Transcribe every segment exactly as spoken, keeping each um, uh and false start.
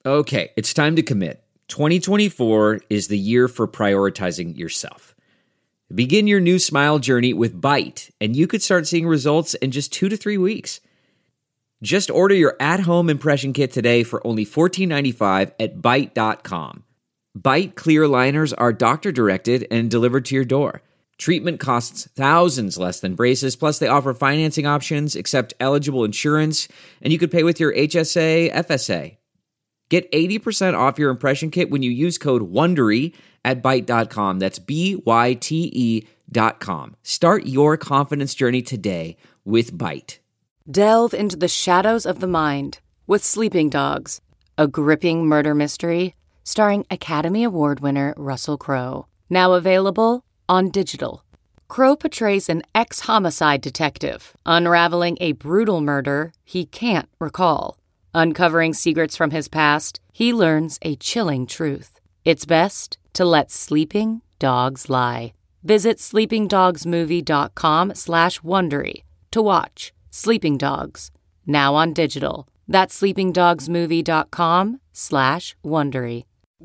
Okay, it's time to commit. twenty twenty-four is the year for prioritizing yourself. Begin your new smile journey with Byte, and you could start seeing results in just two to three weeks. Just order your at-home impression kit today for only fourteen ninety-five at byte dot com. Byte clear aligners are doctor-directed and delivered to your door. Treatment costs thousands less than braces, plus they offer financing options, accept eligible insurance, and you could pay with your H S A, F S A. Get eighty percent off your impression kit when you use code WONDERY at byte dot com. That's B Y T E dot com. Start your confidence journey today with Byte. Delve into the shadows of the mind with Sleeping Dogs, a gripping murder mystery starring Academy Award winner Russell Crowe. Now available on digital. Crowe portrays an ex-homicide detective unraveling a brutal murder he can't recall. Uncovering secrets from his past, he learns a chilling truth. It's best to let sleeping dogs lie. Visit sleepingdogsmovie.com slash Wondery to watch Sleeping Dogs, now on digital. That's sleepingdogsmovie.com slash Wondery.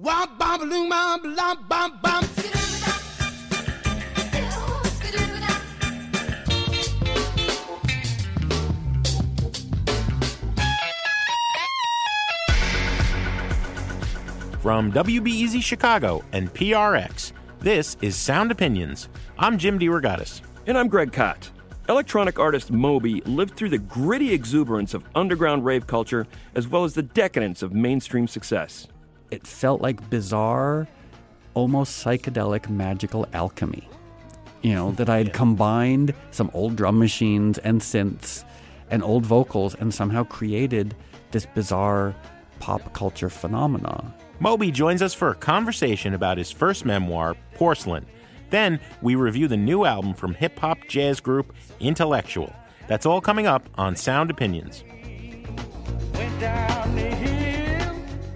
From W B E Z Chicago and P R X, this is Sound Opinions. I'm Jim DeRogatis. And I'm Greg Kot. Electronic artist Moby lived through the gritty exuberance of underground rave culture as well as the decadence of mainstream success. It felt like bizarre, almost psychedelic magical alchemy. You know, that I had combined some old drum machines and synths and old vocals and somehow created this bizarre pop culture phenomena. Moby joins us for a conversation about his first memoir, Porcelain. Then we review the new album from hip-hop jazz group Intellectual. That's all coming up on Sound Opinions. Went down the hill.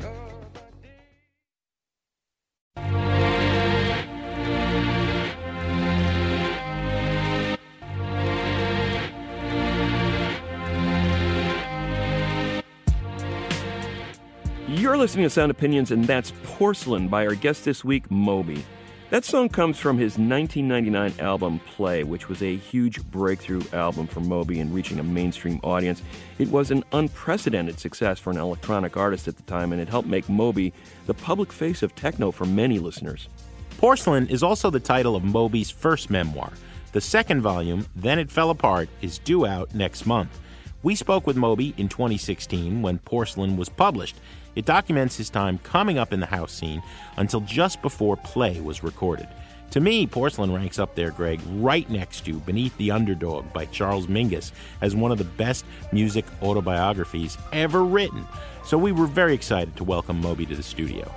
You're listening to Sound Opinions, and that's Porcelain by our guest this week, Moby. That song comes from his nineteen ninety-nine album, Play, which was a huge breakthrough album for Moby in reaching a mainstream audience. It was an unprecedented success for an electronic artist at the time, and it helped make Moby the public face of techno for many listeners. Porcelain is also the title of Moby's first memoir. The second volume, Then It Fell Apart, is due out next month. We spoke with Moby in twenty sixteen when Porcelain was published. It documents his time coming up in the house scene until just before Play was recorded. To me, Porcelain ranks up there, Greg, right next to Beneath the Underdog by Charles Mingus as one of the best music autobiographies ever written. So we were very excited to welcome Moby to the studio.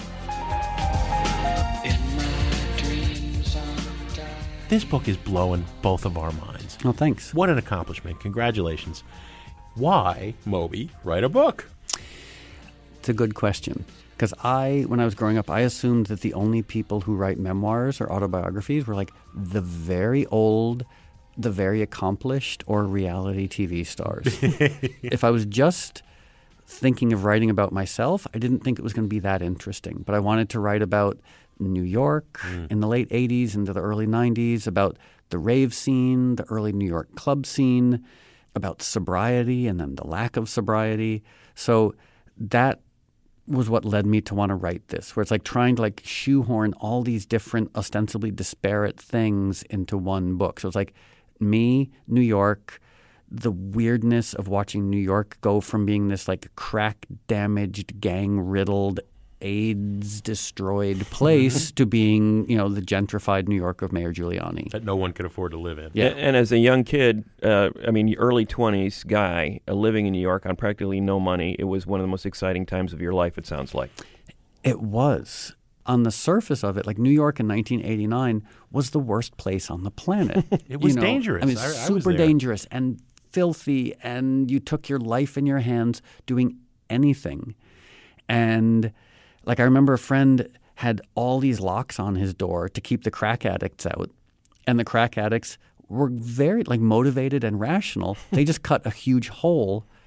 This book is blowing both of our minds. Oh, thanks. What an accomplishment. Congratulations. Why, Moby, write a book? It's a good question. Because I, when I was growing up, I assumed that the only people who write memoirs or autobiographies were like the very old, the very accomplished, or reality T V stars. If I was just thinking of writing about myself, I didn't think it was going to be that interesting. But I wanted to write about New York mm. in the late eighties into the early nineties, about the rave scene, the early New York club scene, about sobriety and then the lack of sobriety. So that was what led me to want to write this, where it's like trying to like shoehorn all these different ostensibly disparate things into one book. So it's like me, New York, the weirdness of watching New York go from being this like crack-damaged, gang-riddled, AIDS-destroyed place to being, you know, the gentrified New York of Mayor Giuliani. That no one could afford to live in. Yeah, and as a young kid, uh, I mean, early twenties guy, uh, living in New York on practically no money, it was one of the most exciting times of your life, it sounds like. It was. On the surface of it, like New York in nineteen eighty-nine was the worst place on the planet. It was you know? dangerous. I mean, I, I super was there. dangerous and filthy, and you took your life in your hands doing anything. And like I remember a friend had all these locks on his door to keep the crack addicts out. And the crack addicts were very like motivated and rational. They just cut a huge hole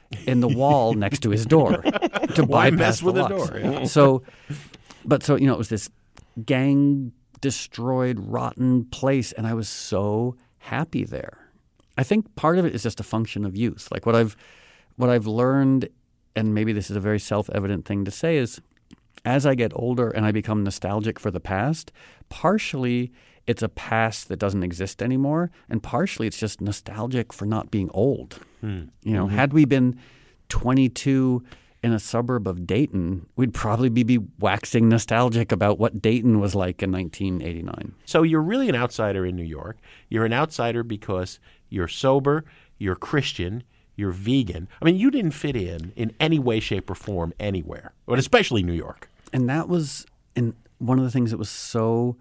in the wall next to his door to Why bypass mess with the the locks. door? Yeah. So, but so, you know, it was this gang destroyed, rotten place, and I was so happy there. I think part of it is just a function of youth. Like what I've what I've learned, and maybe this is a very self-evident thing to say, is as I get older and I become nostalgic for the past, partially it's a past that doesn't exist anymore, and partially it's just nostalgic for not being old. Hmm. You know, Mm-hmm. had we been twenty-two in a suburb of Dayton, we'd probably be, be waxing nostalgic about what Dayton was like in nineteen eighty-nine. So you're really an outsider in New York. You're an outsider because you're sober, you're Christian, you're vegan. I mean, you didn't fit in in any way, shape, or form anywhere, but especially New York. And that was and one of the things that was so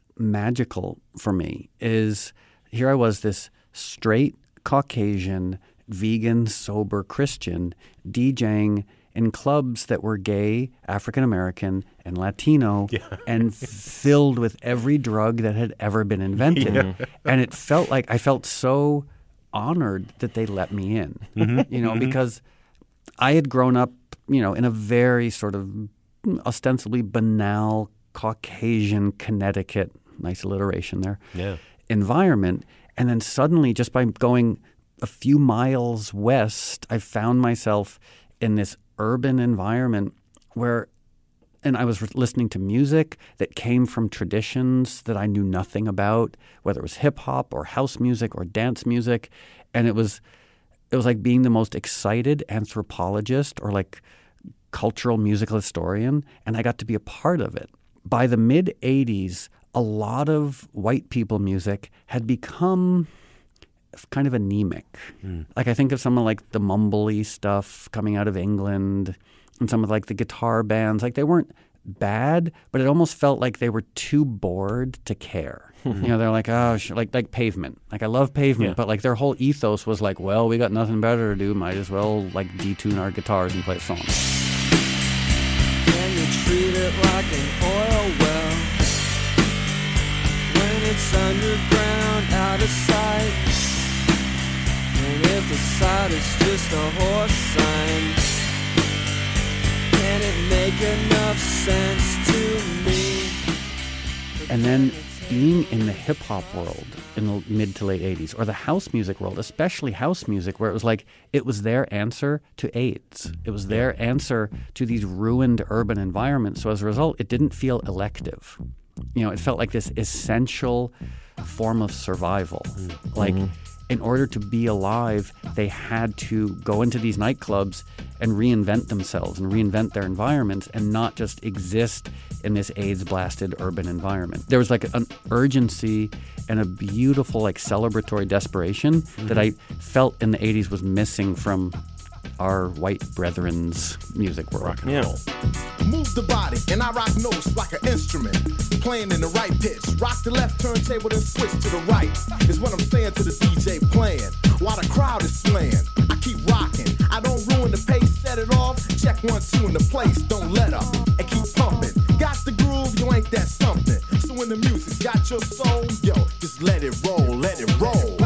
magical for me is here I was, this straight Caucasian, vegan, sober Christian DJing in clubs that were gay, African-American, and Latino, Yeah. and filled with every drug that had ever been invented. Yeah. And it felt like I felt so honored that they let me in, Mm-hmm. you know, because I had grown up, you know, in a very sort of ostensibly banal Caucasian Connecticut, nice alliteration there, Yeah. environment. And then suddenly, just by going a few miles west, I found myself in this urban environment where, and I was re- listening to music that came from traditions that I knew nothing about, whether it was hip hop or house music or dance music. And it was, it was like being the most excited anthropologist or like cultural musical historian. And I got to be a part of it. By the mid eighties, a lot of white people music had become kind of anemic. Mm. Like I think of some of like the mumbly stuff coming out of England and some of like the guitar bands. Like they weren't bad, but it almost felt like they were too bored to care. Mm-hmm. You know, they're like, oh, sh-, like like Pavement. Like I love Pavement, Yeah. but like their whole ethos was like, well, we got nothing better to do. Might as well like detune our guitars and play songs. Can you treat it like an oil well when it's underground, out of sight? And if the sight is just a horse sign, can it make enough sense to me? And then being in the hip-hop world in the mid to late eighties, or the house music world, especially house music, where it was like it was their answer to AIDS. It was their answer to these ruined urban environments. So as a result, it didn't feel elective. You know, it felt like this essential form of survival. Mm-hmm. Like, in order to be alive, they had to go into these nightclubs and reinvent themselves and reinvent their environments and not just exist in this AIDS-blasted urban environment. There was like an urgency and a beautiful like celebratory desperation mm-hmm. that I felt in the eighties was missing from our white brethren's music world. Rock and Yeah. roll. Move the body, and I rock notes like an instrument. Playing in the right pitch. Rock the left turntable, then switch to the right. Is what I'm saying to the D J playing. While the crowd is slaying, I keep rocking. I don't ruin the pace, set it off. Check one, two in the place, don't let up. And keep pumping. Got the groove, you ain't that something. So when the music's got your soul, yo, just let it roll, let it roll.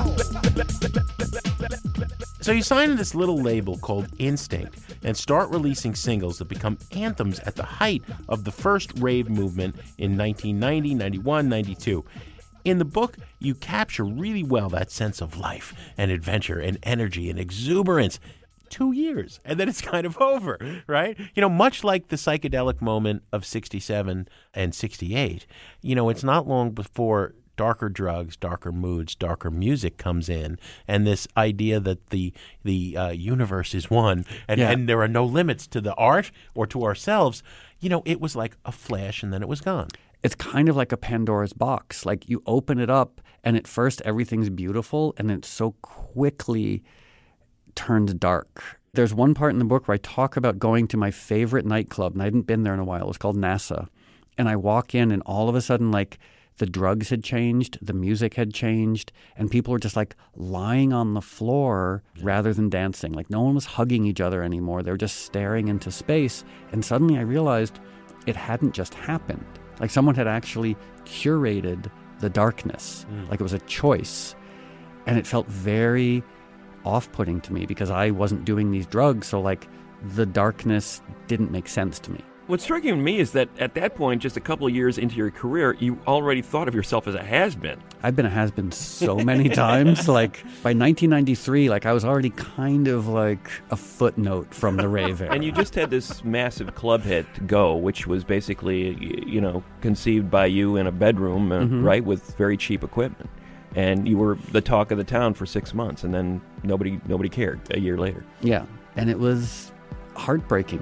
So you sign this little label called Instinct and start releasing singles that become anthems at the height of the first rave movement in nineteen ninety, ninety-one, ninety-two. In the book, you capture really well that sense of life and adventure and energy and exuberance. Two years, and then it's kind of over, right? You know, much like the psychedelic moment of sixty-seven and sixty-eight, you know, it's not long before darker drugs, darker moods, darker music comes in, and this idea that the the uh, universe is one, and, Yeah. and there are no limits to the art or to ourselves. You know, it was like a flash, and then it was gone. It's kind of like a Pandora's box. Like you open it up, and at first everything's beautiful, and it so quickly turns dark. There's one part in the book where I talk about going to my favorite nightclub, and I hadn't been there in a while. It was called NASA. And I walk in, and all of a sudden, like, the drugs had changed, the music had changed, and people were just, like, lying on the floor rather than dancing. Like, no one was hugging each other anymore. They were just staring into space. And suddenly I realized it hadn't just happened. Like, someone had actually curated the darkness. Mm. Like, it was a choice. And it felt very off-putting to me because I wasn't doing these drugs. So like the darkness didn't make sense to me. What's striking to me is that at that point, just a couple of years into your career, you already thought of yourself as a has-been. I've been a has-been so many times. Like by nineteen ninety-three, like I was already kind of like a footnote from the rave era. And you just had this massive club hit, Go, which was basically, you know, conceived by you in a bedroom, uh, Mhm. right, with very cheap equipment. And you were the talk of the town for six months, and then nobody nobody cared a year later. Yeah, and it was heartbreaking.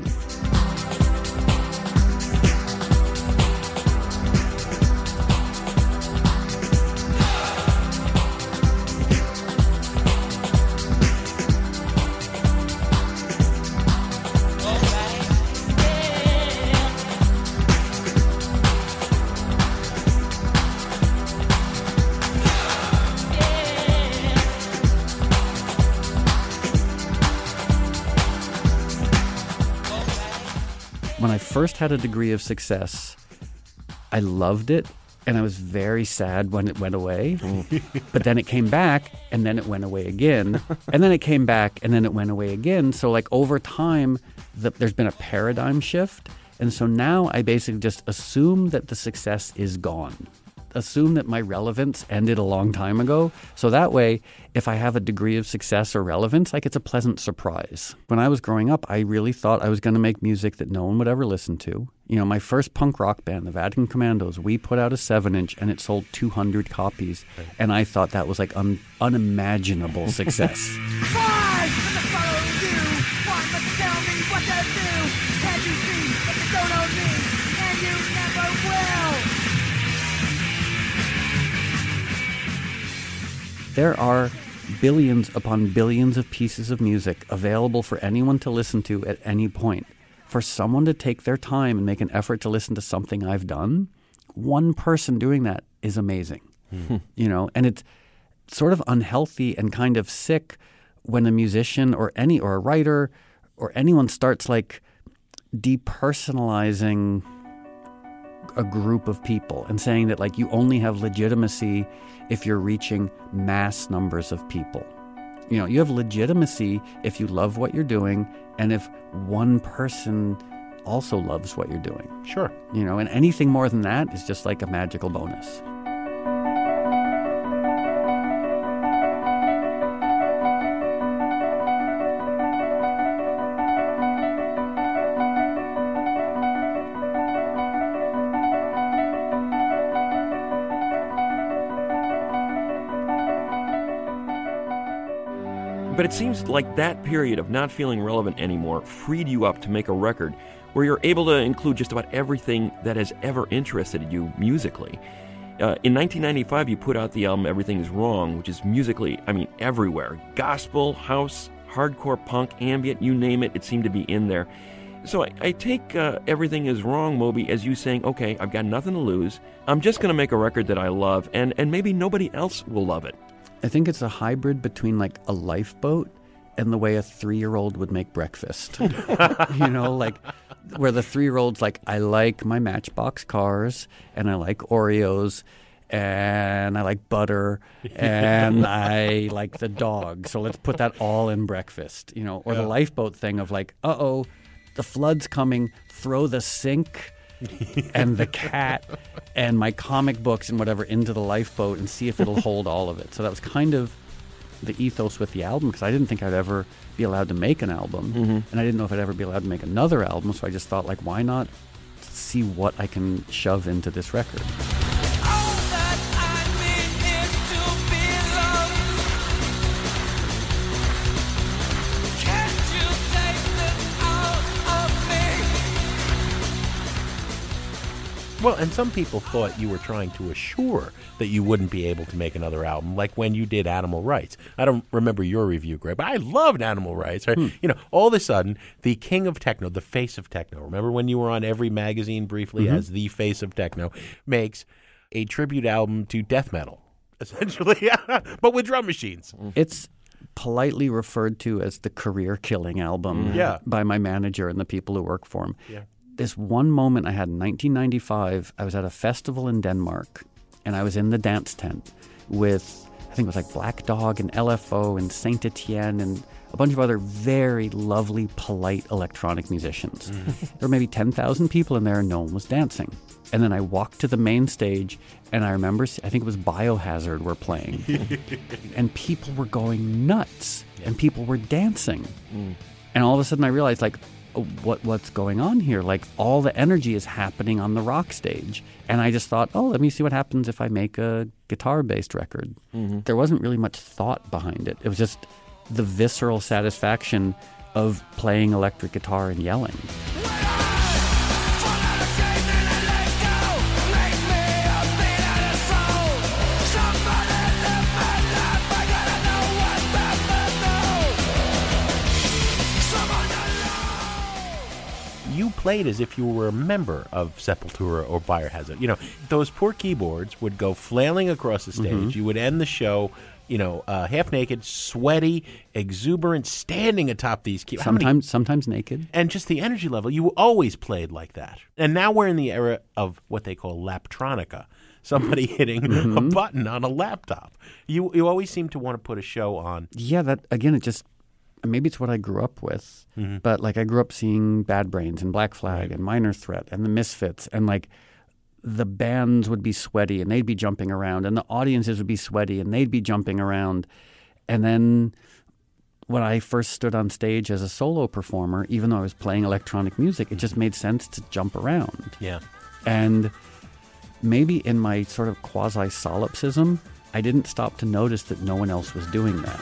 When I first had a degree of success, I loved it, and I was very sad when it went away. But then it came back, and then it went away again. And then it came back, and then it went away again. So like over time, the, there's been a paradigm shift. And so now I basically just assume that the success is gone. Assume that my relevance ended a long time ago. So that way, if I have a degree of success or relevance, like it's a pleasant surprise. When I was growing up, I really thought I was going to make music that no one would ever listen to. You know, my first punk rock band, the Vatican Commandos, we put out a seven inch and it sold two hundred copies. And I thought that was like un- unimaginable success. Why must I follow you? Why must you tell me what to do? Can't you see that you don't own me? And you never will. There are billions upon billions of pieces of music available for anyone to listen to at any point. For someone to take their time and make an effort to listen to something I've done, one person doing that is amazing. Mm-hmm. You know, and it's sort of unhealthy and kind of sick when a musician or any or a writer or anyone starts like depersonalizing a group of people and saying that like you only have legitimacy if you're reaching mass numbers of people. You know, you have legitimacy if you love what you're doing and if one person also loves what you're doing. Sure. You know, and anything more than that is just like a magical bonus. But it seems like that period of not feeling relevant anymore freed you up to make a record where you're able to include just about everything that has ever interested you musically. Uh, in nineteen ninety-five, you put out the album Everything Is Wrong, which is musically, I mean, everywhere. Gospel, house, hardcore punk, ambient, you name it, it seemed to be in there. So I, I take uh, Everything Is Wrong, Moby, as you saying, okay, I've got nothing to lose. I'm just going to make a record that I love, and, and maybe nobody else will love it. I think it's a hybrid between like a lifeboat and the way a three-year-old would make breakfast. You know, like where the three-year-old's like, I like my Matchbox cars and I like Oreos and I like butter and I like the dog. So let's put that all in breakfast, you know, or yeah. the lifeboat thing of like, uh-oh, the flood's coming, throw the sink and the cat and my comic books and whatever into the lifeboat and see if it'll hold all of it. So that was kind of the ethos with the album because I didn't think I'd ever be allowed to make an album. Mm-hmm. And I didn't know if I'd ever be allowed to make another album. So I just thought, like, why not see what I can shove into this record? Well, and some people thought you were trying to assure that you wouldn't be able to make another album, like when you did Animal Rights. I don't remember your review, Greg, but I loved Animal Rights. Right? Hmm. You know, all of a sudden, the king of techno, the face of techno, remember when you were on every magazine briefly mm-hmm. as the face of techno, makes a tribute album to death metal, essentially, but with drum machines. It's politely referred to as the career-killing album yeah. by my manager and the people who work for him. Yeah. This one moment I had in nineteen ninety-five, I was at a festival in Denmark, and I was in the dance tent with think it was like Black Dog and L F O and Saint Etienne and a bunch of other very lovely, polite electronic musicians. Mm. There were maybe ten thousand people in there and no one was dancing. And then I walked to the main stage and I remember, I think it was Biohazard were playing. And people were going nuts and people were dancing. Mm. And all of a sudden I realized, like, what what's going on here? Like, all the energy is happening on the rock stage. And I just thought, oh, let me see what happens if I make a guitar-based record. Mm-hmm. There wasn't really much thought behind it. It was just the visceral satisfaction of playing electric guitar and yelling. You played as if you were a member of Sepultura or Biohazard. You know, those poor keyboards would go flailing across the stage. Mm-hmm. You would end the show, you know, uh, half naked, sweaty, exuberant, standing atop these keyboards. Sometimes, sometimes naked. And just the energy level. You always played like that. And now we're in the era of what they call laptronica. Somebody hitting mm-hmm. a button on a laptop. You you always seem to want to put a show on. Yeah, that again, it just maybe it's what I grew up with. Mm-hmm. But like I grew up seeing Bad Brains and Black Flag right. and Minor Threat and the Misfits, and like the bands would be sweaty and they'd be jumping around, and the audiences would be sweaty and they'd be jumping around. And then when I first stood on stage as a solo performer, even though I was playing electronic music, it just made sense to jump around. Yeah. And maybe in my sort of quasi-solipsism, I didn't stop to notice that no one else was doing that.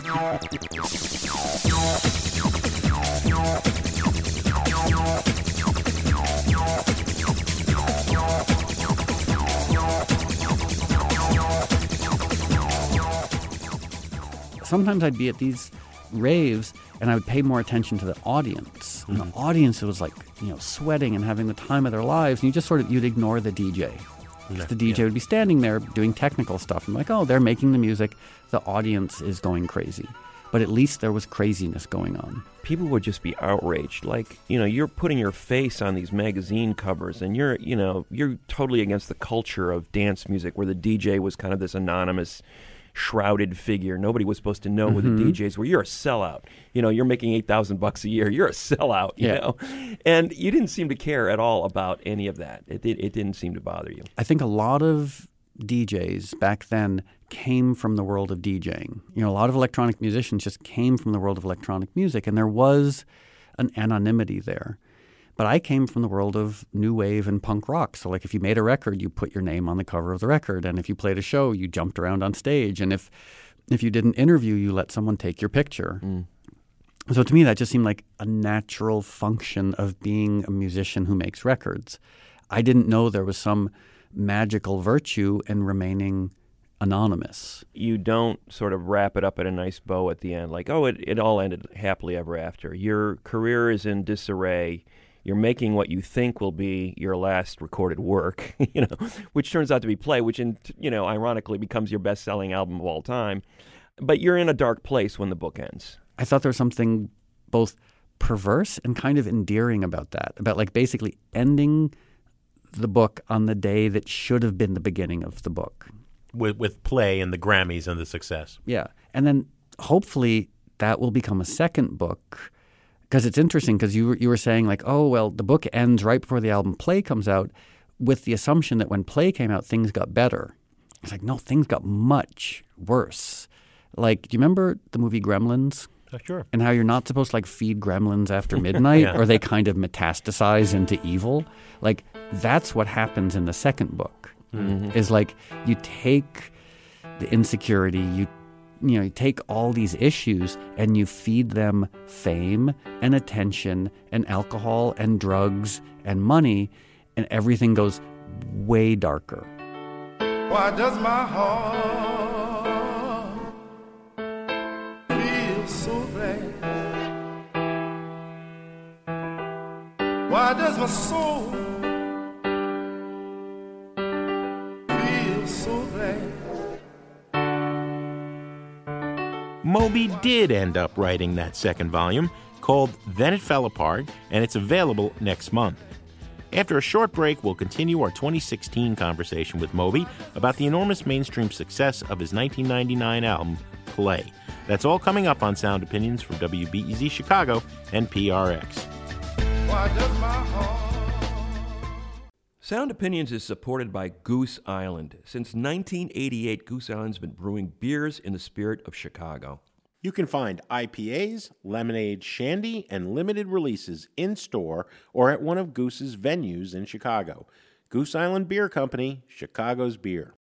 Sometimes I'd be at these raves and I would pay more attention to the audience. Mm-hmm. And the audience was like, you know, sweating and having the time of their lives, and you just sort of, you'd ignore the D J. No, the D J yeah. would be standing there doing technical stuff. I'm like, oh, they're making the music. The audience is going crazy. But at least there was craziness going on. People would just be outraged. Like, you know, you're putting your face on these magazine covers and you're, you know, you're totally against the culture of dance music where the D J was kind of this anonymous, shrouded figure. Nobody was supposed to know mm-hmm. who the D Js were. You're a sellout. You know, you're making eight thousand bucks a year. You're a sellout, you yeah. know. And you didn't seem to care at all about any of that. It, it, it didn't seem to bother you. I think a lot of D Js back then came from the world of DJing. You know, a lot of electronic musicians just came from the world of electronic music, and there was an anonymity there. But I came from the world of new wave and punk rock. So like if you made a record, you put your name on the cover of the record. And if you played a show, you jumped around on stage. And if if you did an interview, you let someone take your picture. Mm. So to me, that just seemed like a natural function of being a musician who makes records. I didn't know there was some magical virtue in remaining anonymous. You don't sort of wrap it up at a nice bow at the end, like, oh, it, it all ended happily ever after. Your career is in disarray. You're making what you think will be your last recorded work, you know, which turns out to be Play, which, in, you know, ironically becomes your best-selling album of all time. But you're in a dark place when the book ends. I thought there was something both perverse and kind of endearing about that, about like basically ending the book on the day that should have been the beginning of the book. With, with Play and the Grammys and the success. Yeah. And then hopefully that will become a second book. Because it's interesting because you, you were saying like, oh, well, the book ends right before the album Play comes out with the assumption that when Play came out, things got better. It's like, no, things got much worse. Like, do you remember the movie Gremlins? Oh, sure. And how you're not supposed to like feed gremlins after midnight yeah. or they kind of metastasize into evil? Like, that's what happens in the second book. Mm-hmm. Is like you take the insecurity, you You know, you take all these issues and you feed them fame and attention and alcohol and drugs and money, and everything goes way darker. Why does my heart feel so bad? Why does my soul feel so bad? Moby did end up writing that second volume, called Then It Fell Apart, and it's available next month. After a short break, we'll continue our twenty sixteen conversation with Moby about the enormous mainstream success of his nineteen ninety-nine album, Play. That's all coming up on Sound Opinions from W B E Z Chicago and P R X. Why does my heart... Sound Opinions is supported by Goose Island. Since nineteen eighty-eight, Goose Island's been brewing beers in the spirit of Chicago. You can find I P As, lemonade, shandy, and limited releases in-store or at one of Goose's venues in Chicago. Goose Island Beer Company, Chicago's beer.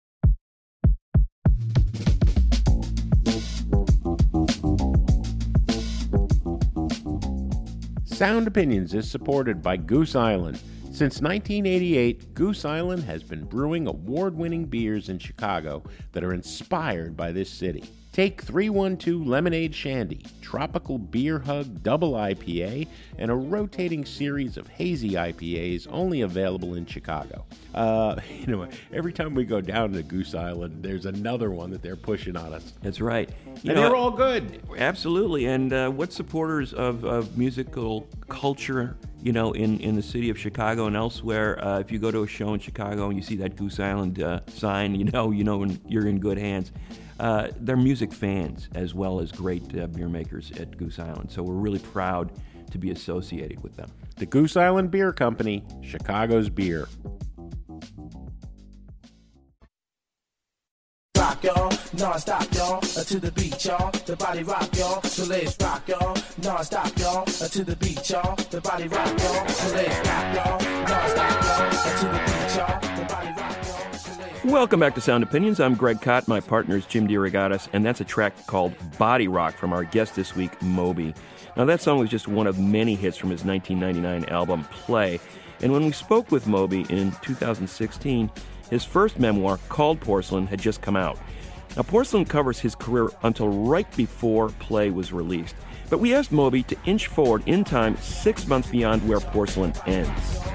Sound Opinions is supported by Goose Island. Since nineteen eighty-eight, Goose Island has been brewing award-winning beers in Chicago that are inspired by this city. Take three one two Lemonade Shandy, Tropical Beer Hug Double I P A, and a rotating series of hazy I P As only available in Chicago. Uh, you know, every time we go down to Goose Island, there's another one that they're pushing on us. That's right. You and know, they're all good. Absolutely. And uh, what supporters of, of musical culture, you know, in, in the city of Chicago and elsewhere, uh, if you go to a show in Chicago and you see that Goose Island uh, sign, you know, you know you're in good hands. Uh, they're music fans as well as great uh, beer makers at Goose Island. So we're really proud to be associated with them. The Goose Island Beer Company, Chicago's beer. Rock y'all, non-stop y'all, uh, to the beat y'all, the body rock y'all, so let's rock y'all, non-stop y'all, uh, to the beat y'all, the body rock y'all, so let's rock y'all, non-stop y'all, uh, to the beat y'all, the body rock y'all. Welcome back to Sound Opinions. I'm Greg Kot. My partner is Jim DeRogatis, and that's a track called Body Rock from our guest this week, Moby. Now, that song was just one of many hits from his nineteen ninety-nine album, Play. And when we spoke with Moby in two thousand sixteen, his first memoir, called Porcelain, had just come out. Now, Porcelain covers his career until right before Play was released. But we asked Moby to inch forward in time six months beyond where Porcelain ends.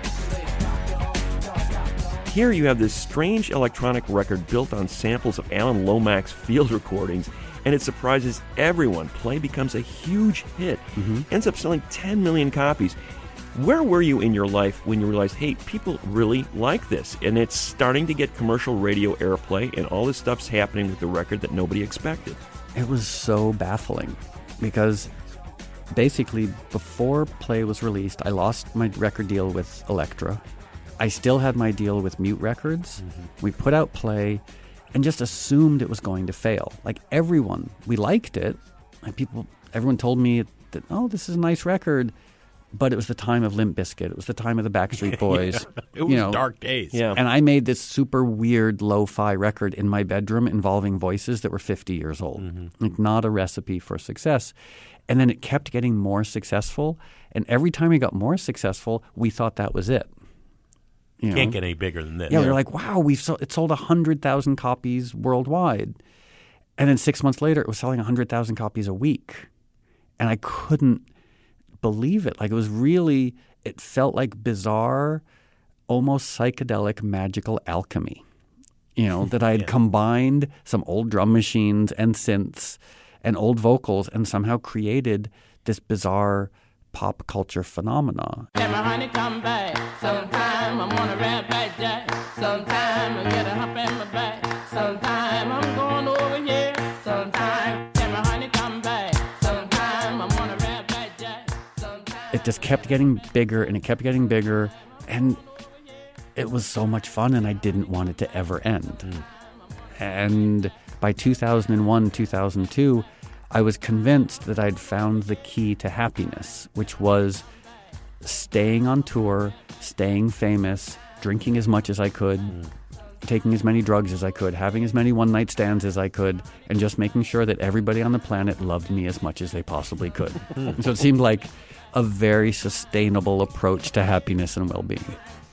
Here you have this strange electronic record built on samples of Alan Lomax's field recordings, and it surprises everyone. Play becomes a huge hit, mm-hmm. ends up selling ten million copies. Where were you in your life when you realized, hey, people really like this, and it's starting to get commercial radio airplay, and all this stuff's happening with the record that nobody expected? It was so baffling because basically before Play was released, I lost my record deal with Elektra. I still had my deal with Mute Records. Mm-hmm. We put out Play and just assumed it was going to fail. Like everyone, we liked it. And people, everyone told me that, oh, this is a nice record. But it was the time of Limp Bizkit. It was the time of the Backstreet Boys. Yeah, it was you know, dark days. Yeah. And I made this super weird lo-fi record in my bedroom involving voices that were fifty years old. Mm-hmm. Like not a recipe for success. And then it kept getting more successful. And every time it got more successful, we thought that was it. You Can't know? get any bigger than this. Yeah, we were like, wow, we've sold, it sold one hundred thousand copies worldwide. And then six months later, it was selling one hundred thousand copies a week. And I couldn't believe it. Like it was really, it felt like bizarre, almost psychedelic, magical alchemy. You know, that I had yeah. combined some old drum machines and synths and old vocals and somehow created this bizarre pop culture phenomena. Let my honey come back. Sometime I'm on a rat back jack. Sometime I get a hump in my back. Sometime I'm going over here. Sometime let my honey come back. Sometime I'm on a rat back jack. Sometime it just kept getting bigger and it kept getting bigger, and it was so much fun, and I didn't want it to ever end. Mm. And by two thousand one, two thousand two, I was convinced that I'd found the key to happiness, which was staying on tour, staying famous, drinking as much as I could, mm. taking as many drugs as I could, having as many one-night stands as I could, and just making sure that everybody on the planet loved me as much as they possibly could. Mm. So it seemed like a very sustainable approach to happiness and well-being.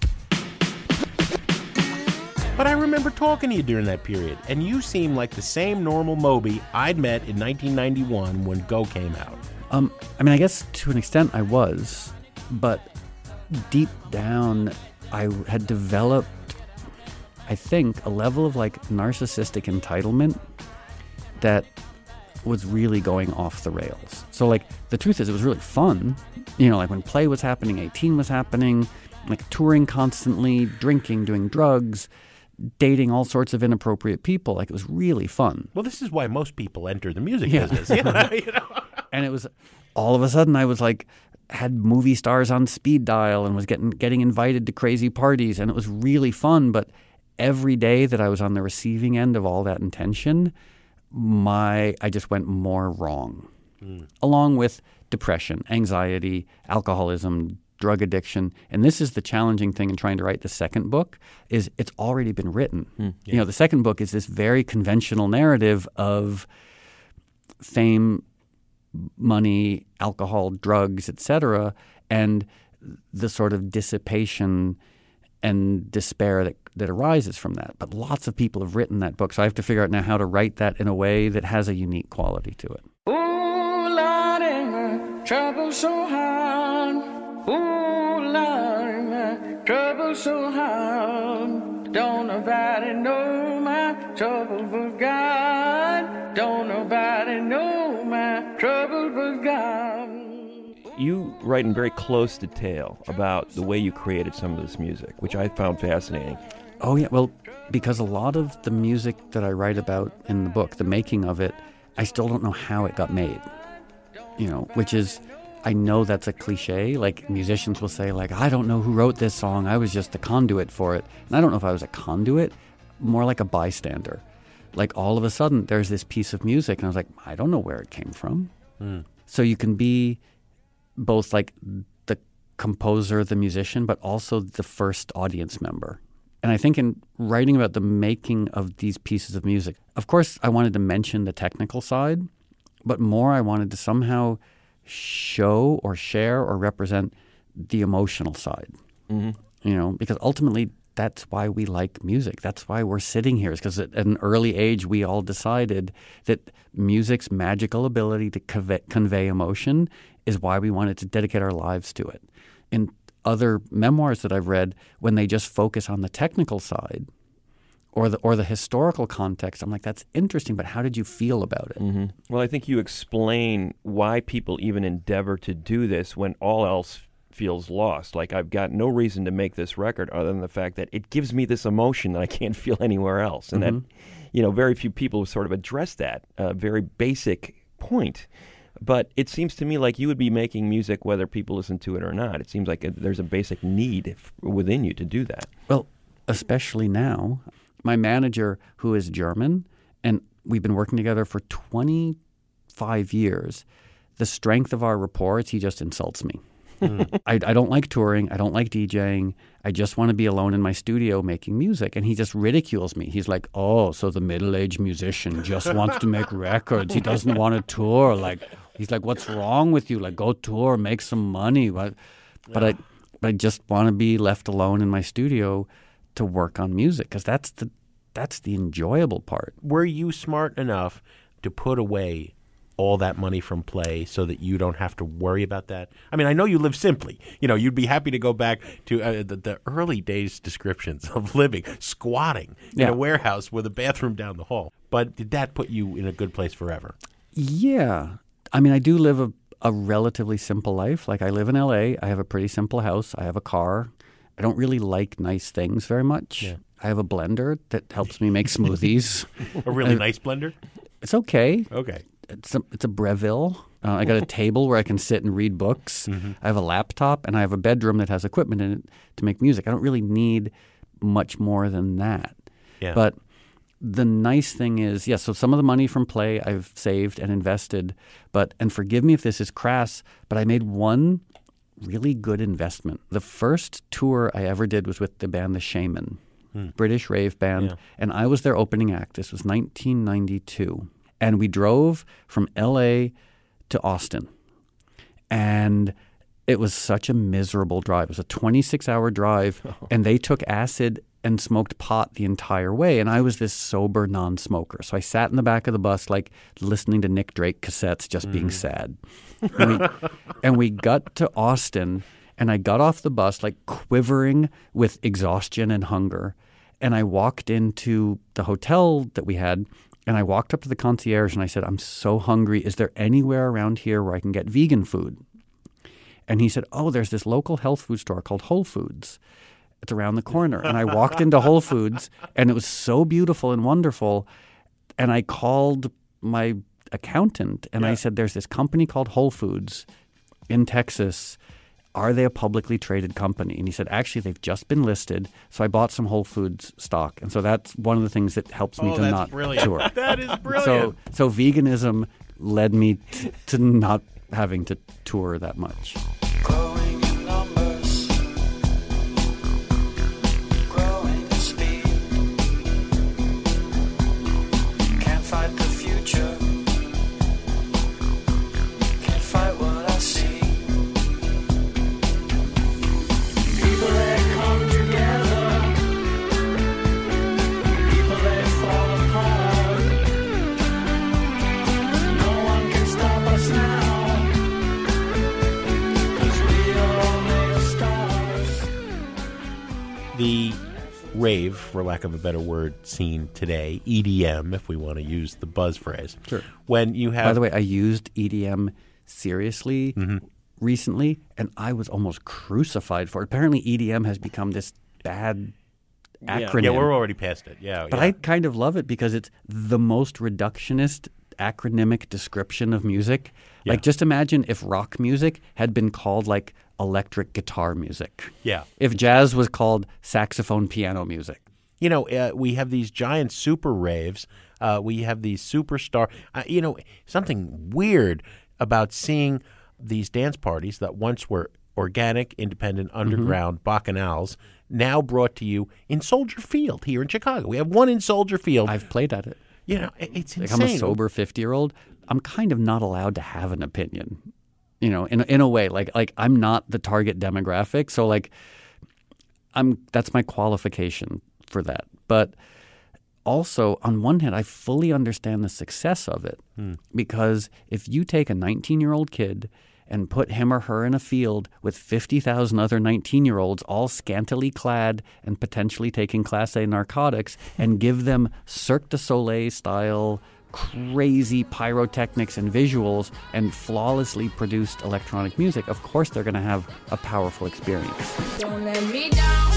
But I remember talking to you during that period, and you seemed like the same normal Moby I'd met in nineteen ninety-one when Go came out. Um, I mean, I guess to an extent I was, but deep down I had developed, I think, a level of like narcissistic entitlement that was really going off the rails. So like the truth is it was really fun. You know, like when Play was happening, eighteen was happening, like touring constantly, drinking, doing drugs, dating all sorts of inappropriate people. Like, it was really fun. Well, this is why most people enter the music Yeah. business. You know, you know? And it was all of a sudden I was like, had movie stars on speed dial and was getting getting invited to crazy parties, and it was really fun. But every day that I was on the receiving end of all that intention, my I just went more wrong. Mm. Along with depression, anxiety, alcoholism, drug addiction. And this is the challenging thing in trying to write the second book, is it's already been written. Mm, yeah. You know, the second book is this very conventional narrative of fame, money, alcohol, drugs, et cetera, and the sort of dissipation and despair that, that arises from that. But lots of people have written that book, so I have to figure out now how to write that in a way that has a unique quality to it. Ooh, Lordy, my trouble so hard. Ooh, Lordy, my trouble so hard. Don't nobody know my trouble but God. Don't nobody know my trouble but God. You write in very close detail about the way you created some of this music, which I found fascinating. Oh, yeah. Well, because a lot of the music that I write about in the book, the making of it, I still don't know how it got made. You know, which is, I know that's a cliche. Like, musicians will say, like, I don't know who wrote this song. I was just the conduit for it. And I don't know if I was a conduit, more like a bystander. Like, all of a sudden, there's this piece of music, and I was like, I don't know where it came from. Mm. So you can be both like the composer, the musician, but also the first audience member. And I think in writing about the making of these pieces of music, of course, I wanted to mention the technical side, but more I wanted to somehow show or share or represent the emotional side. Mm-hmm. You know, because ultimately that's why we like music. That's why we're sitting here. It's because at an early age we all decided that music's magical ability to convey, convey emotion is why we wanted to dedicate our lives to it. In other memoirs that I've read, when they just focus on the technical side or the or the historical context, I'm like, that's interesting, but how did you feel about it? Mm-hmm. Well, I think you explain why people even endeavor to do this when all else feels lost. Like, I've got no reason to make this record other than the fact that it gives me this emotion that I can't feel anywhere else. And mm-hmm. that, you know, very few people sort of address that uh, very basic point. But it seems to me like you would be making music whether people listen to it or not. It seems like a, there's a basic need f- within you to do that. Well, especially now. My manager, who is German, and we've been working together for twenty-five years, the strength of our rapport is he just insults me. Mm. I, I don't like touring. I don't like DJing. I just want to be alone in my studio making music. And he just ridicules me. He's like, oh, so the middle-aged musician just wants to make records. He doesn't want to tour. Like, he's like, what's wrong with you? Like, go tour, make some money. But, but I, but I just want to be left alone in my studio to work on music, because that's the that's the enjoyable part. Were you smart enough to put away all that money from play so that you don't have to worry about that? I mean, I know you live simply. You know, you'd be happy to go back to uh, the, the early days descriptions of living, squatting yeah. in a warehouse with a bathroom down the hall. But did that put you in a good place forever? Yeah. I mean, I do live a, a relatively simple life. Like, I live in L A. I have a pretty simple house. I have a car. I don't really like nice things very much. Yeah. I have a blender that helps me make smoothies. A really uh, nice blender? It's okay. Okay. It's a, it's a Breville. Uh, I got a table where I can sit and read books. Mm-hmm. I have a laptop, and I have a bedroom that has equipment in it to make music. I don't really need much more than that. Yeah. But the nice thing is, yes, yeah, so some of the money from play I've saved and invested. But, and forgive me if this is crass, but I made one really good investment. The first tour I ever did was with the band The Shaman, hmm. British rave band, yeah. and I was their opening act. This was nineteen ninety-two. And we drove from L A to Austin. And it was such a miserable drive. It was a twenty-six hour drive, oh. and they took acid and smoked pot the entire way. And I was this sober non-smoker. So I sat in the back of the bus, like, listening to Nick Drake cassettes, just mm. being sad. And we, and we got to Austin, and I got off the bus, like, quivering with exhaustion and hunger. And I walked into the hotel that we had, and I walked up to the concierge, and I said, I'm so hungry. Is there anywhere around here where I can get vegan food? And he said, oh, there's this local health food store called Whole Foods. It's around the corner. And I walked into Whole Foods, and it was so beautiful and wonderful. And I called my accountant, and yeah. I said, there's this company called Whole Foods in Texas. Are they a publicly traded company? And he said, actually, they've just been listed. So I bought some Whole Foods stock. And so that's one of the things that helps me oh, to that's not brilliant. tour. That is brilliant. So, so veganism led me t- to not having to tour that much. Growing in numbers, growing in speed. Can't fight the future, can't fight what I see. People that come together, people that fall apart. No one can stop us now, 'cause we are all made of stars. The rave, for lack of a better word, scene today, E D M, if we want to use the buzz phrase. Sure. When you have, By the way, I used E D M seriously Mm-hmm. recently, and I was almost crucified for it. Apparently, E D M has become this bad acronym. yeah, we're already past it. Yeah, But yeah. I kind of love it because it's the most reductionist acronymic description of music. Yeah. Like, just imagine if rock music had been called like electric guitar music. Yeah. If jazz was called saxophone piano music. You know, uh, we have these giant super raves. Uh, we have these superstar. Uh, you know, something weird about seeing these dance parties that once were organic, independent, underground bacchanals, now brought to you in Soldier Field here in Chicago. We have one in Soldier Field. I've played at it. You know, it- it's Like, insane. I'm a sober fifty-year-old. I'm kind of not allowed to have an opinion, you know, in a, in a way. Like like I'm not the target demographic, so like I'm that's my qualification for that. But also, on one hand, I fully understand the success of it because if you take a nineteen-year-old kid and put him or her in a field with fifty thousand other nineteen-year-olds all scantily clad and potentially taking Class A narcotics and give them Cirque du Soleil-style crazy pyrotechnics and visuals and flawlessly produced electronic music, of course they're going to have a powerful experience. Don't let me down.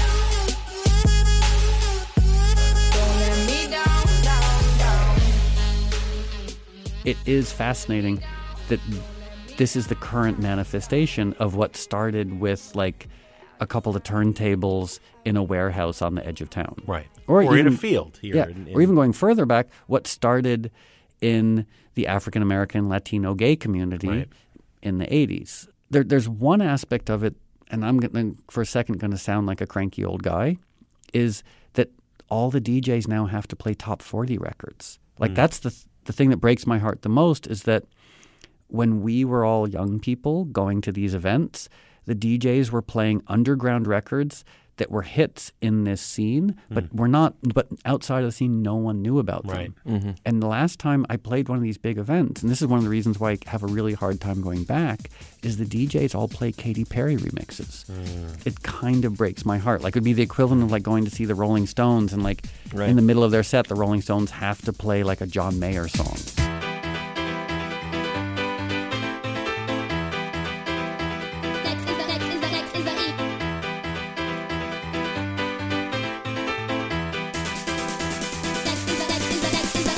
Don't let me down, down, down. It is fascinating that this is the current manifestation of what started with like a couple of turntables in a warehouse on the edge of town. Right. Or, Or in even, a field here. Yeah. in- in- Or even going further back, what started in the African American Latino gay community Right. in the eighties. There, there's one aspect of it, and I'm gonna, for a second going to sound like a cranky old guy, is that all the D Js now have to play top forty records. Like that's the the thing that breaks my heart the most is that when we were all young people going to these events, the D Js were playing underground records that were hits in this scene, but were not. But outside of the scene, no one knew about them. Right. And the last time I played one of these big events, and this is one of the reasons why I have a really hard time going back, is the D Js all play Katy Perry remixes. It kind of breaks my heart. Like it would be the equivalent of like going to see the Rolling Stones, and like Right. in the middle of their set, the Rolling Stones have to play like a John Mayer song. Next is the next is the next is the E. Next is the next is the next is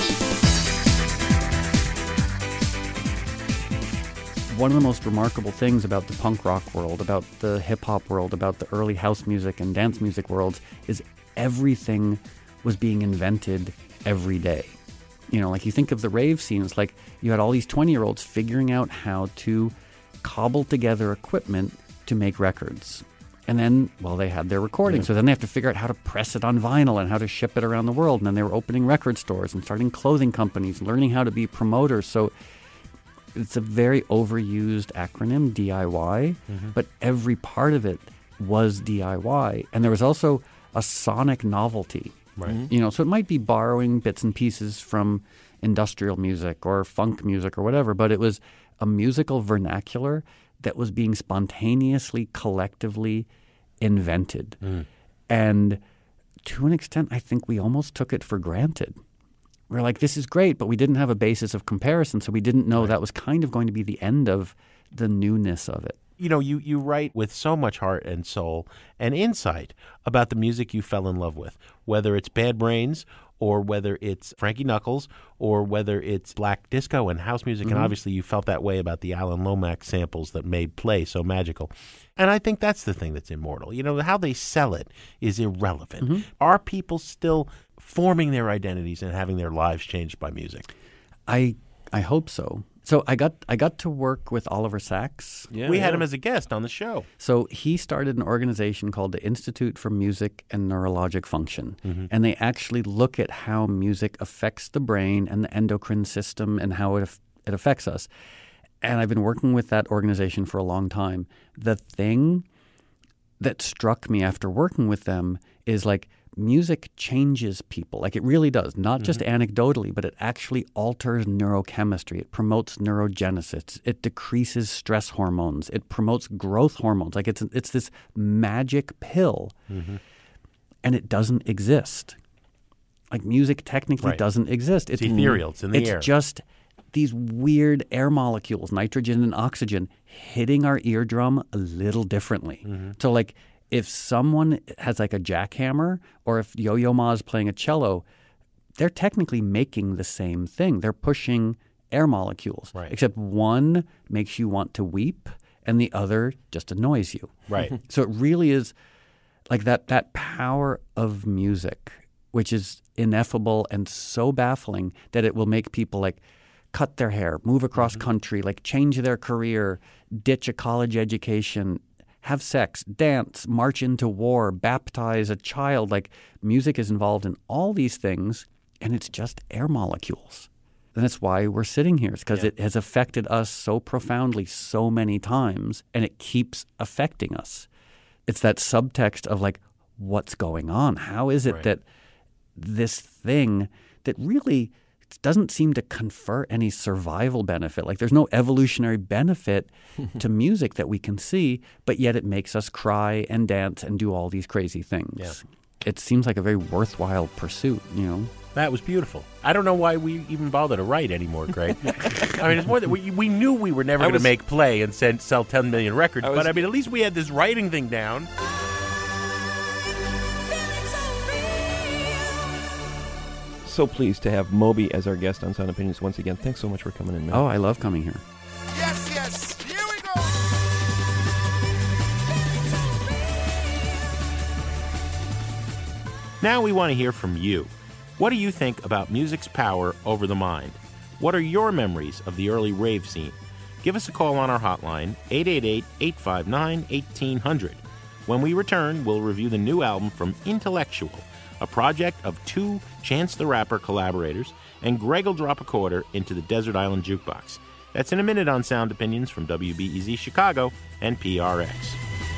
the E. One of the most remarkable things about the punk rock world, about the hip hop world, about the early house music and dance music worlds is everything was being invented every day. You know, like you think of the rave scenes, like you had all these twenty-year-olds figuring out how to cobble together equipment to make records. And then, well, they had their recording, so then they have to figure out how to press it on vinyl and how to ship it around the world. And then they were opening record stores and starting clothing companies, learning how to be promoters. So it's a very overused acronym, D I Y, but every part of it was D I Y. And there was also a sonic novelty. Right. You know, so it might be borrowing bits and pieces from industrial music or funk music or whatever, but it was a musical vernacular that was being spontaneously, collectively invented. And to an extent, I think we almost took it for granted. We're like, this is great, but we didn't have a basis of comparison, so we didn't know that was kind of going to be the end of the newness of it. You know, you, you write with so much heart and soul and insight about the music you fell in love with, whether it's Bad Brains or whether it's Frankie Knuckles or whether it's black disco and house music. Mm-hmm. And obviously you felt that way about the Alan Lomax samples that made Play so magical. And I think that's the thing that's immortal. You know, how they sell it is irrelevant. Mm-hmm. Are people still forming their identities and having their lives changed by music? I I hope so. So I got I got to work with Oliver Sacks. Yeah, we had yeah. him as a guest on the show. So he started an organization called the Institute for Music and Neurologic Function. Mm-hmm. And they actually look at how music affects the brain and the endocrine system and how it, it affects us. And I've been working with that organization for a long time. The thing that struck me after working with them is like music changes people. Like it really does, not mm-hmm. just anecdotally, but it actually alters neurochemistry. It promotes neurogenesis. It decreases stress hormones. It promotes growth hormones. Like it's it's this magic pill, mm-hmm. and it doesn't exist. Like music technically right. doesn't exist. It's, it's ethereal. It's in the it's air. It's just these weird air molecules, nitrogen and oxygen, hitting our eardrum a little differently. Mm-hmm. So like if someone has like a jackhammer or if Yo-Yo Ma is playing a cello, they're technically making the same thing. They're pushing air molecules, right. except one makes you want to weep and the other just annoys you. Right. So it really is like that that power of music, which is ineffable and so baffling that it will make people like cut their hair, move across mm-hmm. country, like change their career, ditch a college education, have sex, dance, march into war, baptize a child. Like music is involved in all these things, and it's just air molecules. And that's why we're sitting here. It's because yeah. it has affected us so profoundly so many times, and it keeps affecting us. It's that subtext of like, what's going on? How is it right. that this thing that really doesn't seem to confer any survival benefit. Like there's no evolutionary benefit to music that we can see, but yet it makes us cry and dance and do all these crazy things. Yeah. It seems like a very worthwhile pursuit, you know? That was beautiful. I don't know why we even bother to write anymore, Greg. I mean, it's more that we, we knew we were never going to make Play and send, sell ten million records, I was, but I mean, at least we had this writing thing down. So pleased to have Moby as our guest on Sound Opinions once again. Thanks so much for coming in, man. Oh, I love coming here. Yes, yes, here we go. Now we want to hear from you. What do you think about music's power over the mind? What are your memories of the early rave scene? Give us a call on our hotline, eight eight eight, eight five nine, one eight zero zero. When we return, we'll review the new album from Intellectual, a project of two Chance the Rapper collaborators, and Greg will drop a quarter into the Desert Island Jukebox. That's in a minute on Sound Opinions from W B E Z Chicago and P R X.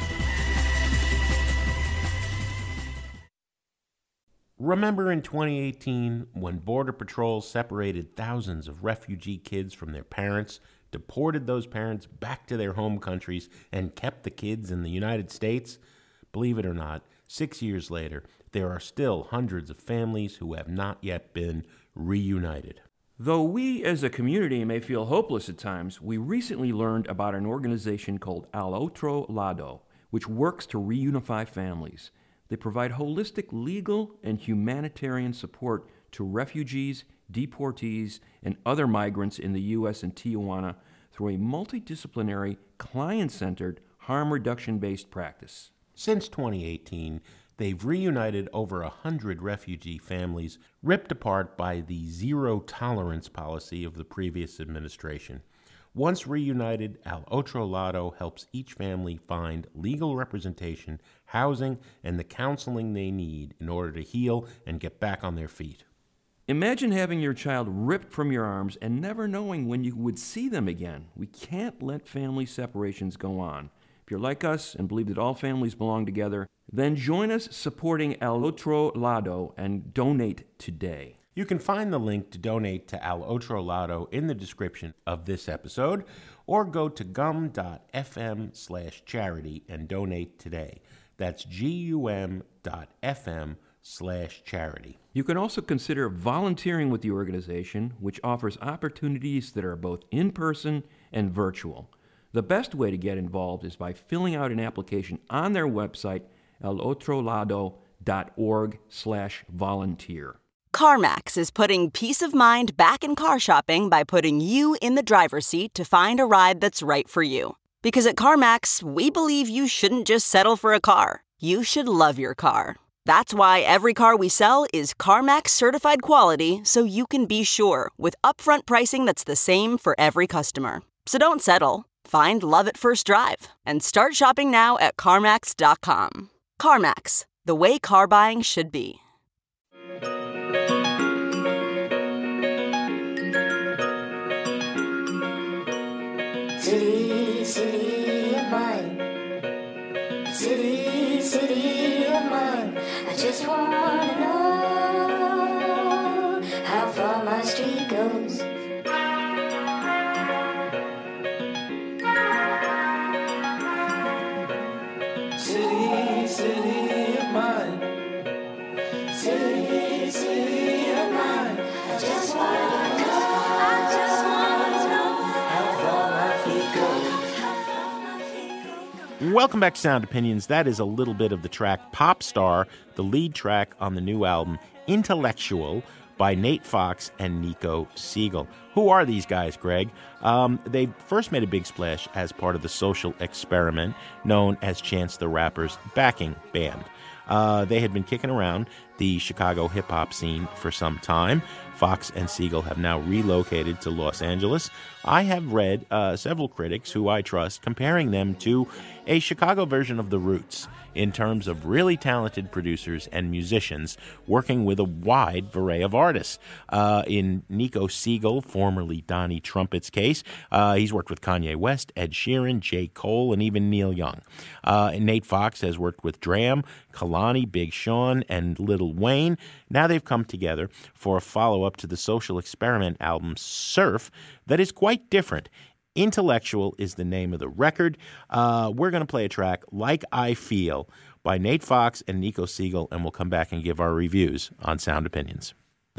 Remember in twenty eighteen when Border Patrol separated thousands of refugee kids from their parents, deported those parents back to their home countries, and kept the kids in the United States? Believe it or not, six years later, there are still hundreds of families who have not yet been reunited. Though we as a community may feel hopeless at times, we recently learned about an organization called Al Otro Lado, which works to reunify families. They provide holistic legal and humanitarian support to refugees, deportees, and other migrants in the U S and Tijuana through a multidisciplinary, client-centered, harm reduction-based practice. Since twenty eighteen, they've reunited over a hundred refugee families ripped apart by the zero-tolerance policy of the previous administration. Once reunited, Al Otro Lado helps each family find legal representation, housing, and the counseling they need in order to heal and get back on their feet. Imagine having your child ripped from your arms and never knowing when you would see them again. We can't let family separations go on. If you're like us and believe that all families belong together, then join us supporting Al Otro Lado and donate today. You can find the link to donate to Al Otro Lado in the description of this episode, or go to gum.fm slash charity and donate today. That's gum.fm slash charity. You can also consider volunteering with the organization, which offers opportunities that are both in-person and virtual. The best way to get involved is by filling out an application on their website, el otro lado dot org slash volunteer. CarMax is putting peace of mind back in car shopping by putting you in the driver's seat to find a ride that's right for you. Because at CarMax, we believe you shouldn't just settle for a car. You should love your car. That's why every car we sell is CarMax certified quality, so you can be sure with upfront pricing that's the same for every customer. So don't settle. Find love at first drive and start shopping now at CarMax dot com. CarMax, the way car buying should be. City, city of mine. City, city of mine. I just wanna know how far my street goes. City, city of mine. City, city of mine. I just wanna know. I just wanna know how far my feet go. How far my feet go. Welcome back to Sound Opinions. That is a little bit of the track Pop Star, the lead track on the new album Intellectual by Nate Fox and Nico Siegel. Who are these guys, Greg? Um, they first made a big splash as part of the social experiment known as Chance the Rapper's backing band. Uh, they had been kicking around the Chicago hip-hop scene for some time. Fox and Siegel have now relocated to Los Angeles. I have read uh, several critics who I trust comparing them to a Chicago version of The Roots in terms of really talented producers and musicians working with a wide array of artists. Uh, in Nico Siegel, formerly Donnie Trumpet's case, uh, he's worked with Kanye West, Ed Sheeran, J. Cole, and even Neil Young. Uh, and Nate Fox has worked with Dram, Kalani, Big Sean, and Lil Wayne. Now they've come together for a follow-up to the social experiment album Surf that is quite different. Intellectual is the name of the record. Uh, we're going to play a track, Like I Feel, by Nate Fox and Nico Siegel, and we'll come back and give our reviews on Sound Opinions.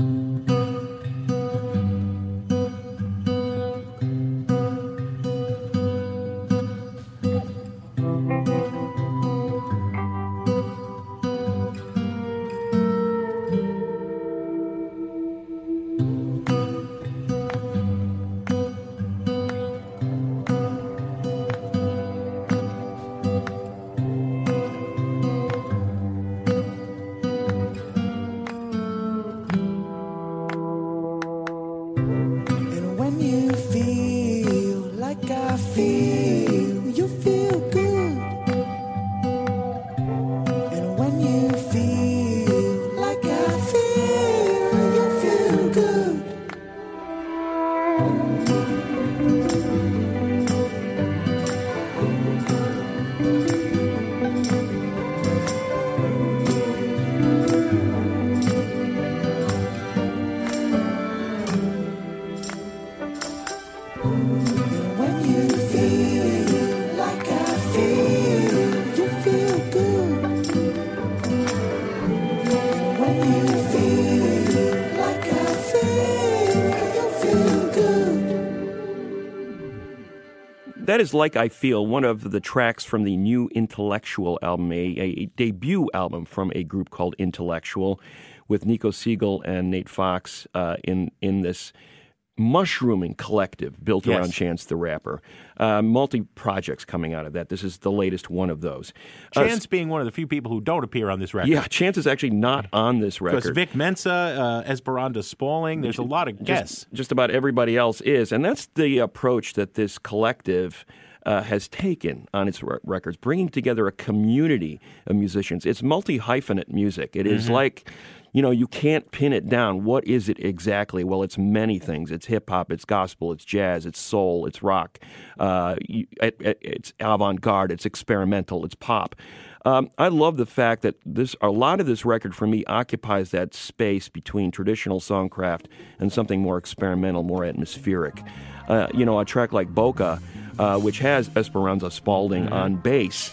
That is Like I Feel, one of the tracks from the new Intellectual album, a, a debut album from a group called Intellectual, with Nico Siegel and Nate Fox uh, in in this mushrooming collective built Yes. around Chance the Rapper. Uh, multi-projects coming out of that. This is the latest one of those. Uh, Chance being one of the few people who don't appear on this record. Yeah, Chance is actually not on this record. Because Vic Mensa, uh, Esperanza Spalding, there's a lot of guests. Just, just about everybody else is. And that's the approach that this collective uh, has taken on its re- records, bringing together a community of musicians. It's multi-hyphenate music. It is Mhm. like, you know, you can't pin it down. What is it exactly? Well, it's many things. It's hip-hop, it's gospel, it's jazz, it's soul, it's rock, uh, you, it, it, it's avant-garde, it's experimental, it's pop. Um, I love the fact that this a lot of this record for me occupies that space between traditional songcraft and something more experimental, more atmospheric. Uh, you know, a track like Boca, uh, which has Esperanza Spalding on bass.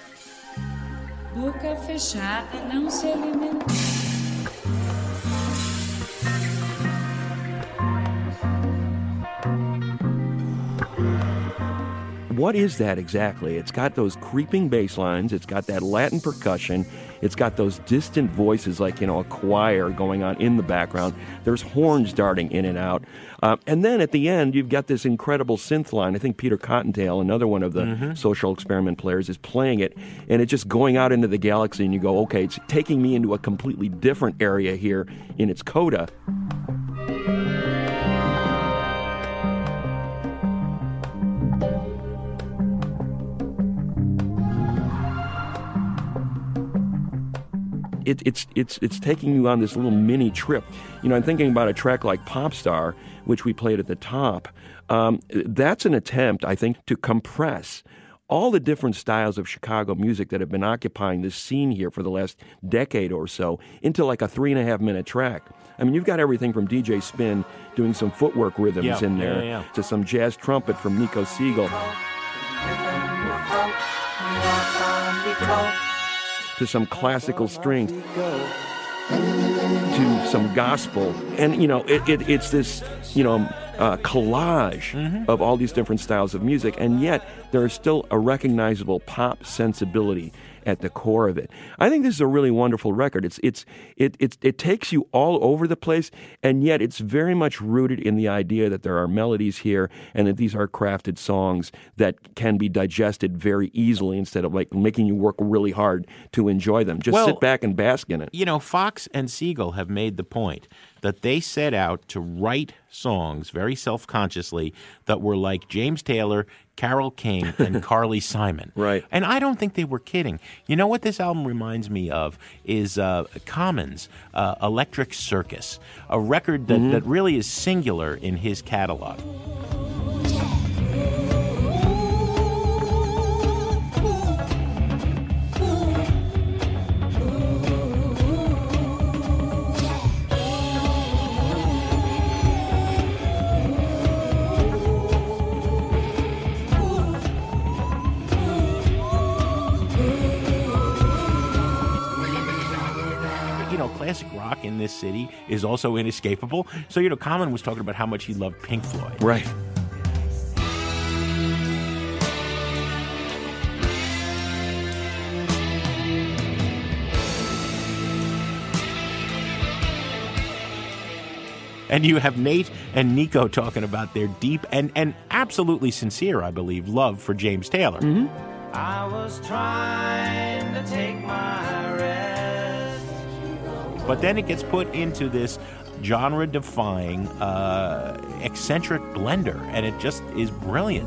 Boca fechada não se alimenta. what is that exactly? It's got those creeping bass lines. It's got that Latin percussion. It's got those distant voices like, you know, a choir going on in the background. There's horns darting in and out. Uh, and then at the end, you've got this incredible synth line. I think Peter Cottontail, another one of the mm-hmm. Social Experiment players, is playing it. And it's just going out into the galaxy, and you go, okay, it's taking me into a completely different area here in its coda. It, it's it's it's taking you on this little mini trip. You know, I'm thinking about a track like Popstar, which we played at the top. Um, that's an attempt, I think, to compress all the different styles of Chicago music that have been occupying this scene here for the last decade or so into like a three and a half minute track. I mean, you've got everything from D J Spin doing some footwork rhythms yeah, in there yeah, yeah. to some jazz trumpet from Nico Siegel. To some classical strings, to some gospel. And, you know, it, it, it's this, you know, uh, collage mm-hmm. of all these different styles of music, and yet there is still a recognizable pop sensibility at the core of it. I think this is a really wonderful record. It's it's it it it takes you all over the place, and yet it's very much rooted in the idea that there are melodies here and that these are crafted songs that can be digested very easily instead of like making you work really hard to enjoy them. Just well, sit back and bask in it. You know, Fox and Siegel have made the point that they set out to write songs very self-consciously that were like James Taylor, Carole King, and Carly Simon. Right. And I don't think they were kidding. You know what this album reminds me of is uh, Common's uh, Electric Circus, a record that, mm-hmm. that really is singular in his catalog. Classic rock in this city is also inescapable. So, you know, Common was talking about how much he loved Pink Floyd. Right. And you have Nate and Nico talking about their deep and, and absolutely sincere, I believe, love for James Taylor. Mm-hmm. I was trying to take my rest. But then it gets put into this genre-defying, uh, eccentric blender, and it just is brilliant.